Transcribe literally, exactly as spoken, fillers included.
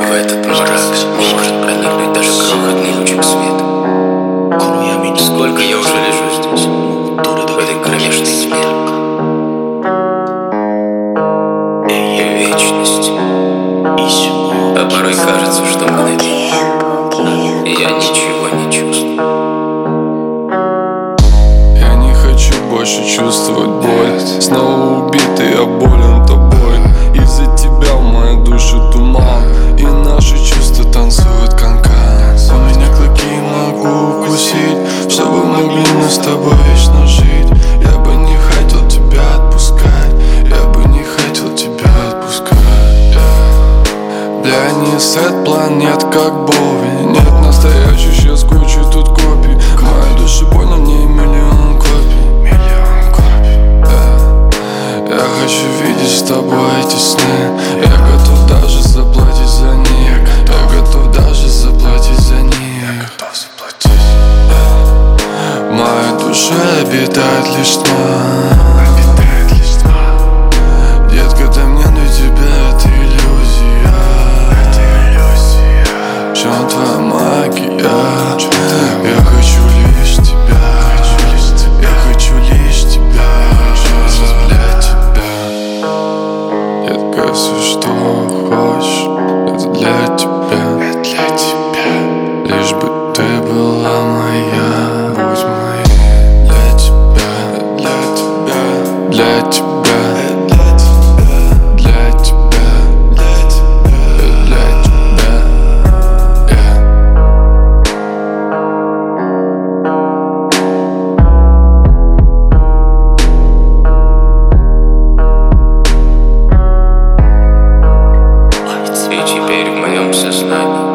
В этот мрак может проникнуть даже крохотный лучик света. Сколько я уже лежу здесь, в этой кромешной тьме. Вечность. А порой кажется, что мгновение я ничего не чувствую. Я не хочу больше чувствовать боль. Снова убитый, я болен тобой. Из-за тебя в моей душе туман, и наши чувства танцуют канкан. У меня клыки, могу укусить, чтобы могли мы с тобой вечно жить. Я бы не хотел тебя отпускать, я бы не хотел тебя отпускать. Бля, не сет планет, как Бови. Нет настоящих, сейчас кучу тут копий. В моей душе больно, в ней миллион копий. Миллион копий, да. Я хочу видеть с тобой эти сны. Я готов даже заплатить за них. Я готов даже заплатить за них. Я готов заплатить. В моей душе обитает лишь тьма. Детка, ты мне для тебя это иллюзия. В чем твоя магия? Я хочу лишь тебя. Я хочу лишь тебя. Для тебя. Детка, все что хочешь, это для тебя. Это для тебя. Лишь бы ты была моя. Будь моей. Для тебя. Для тебя. Для тебя. И теперь в моем сознании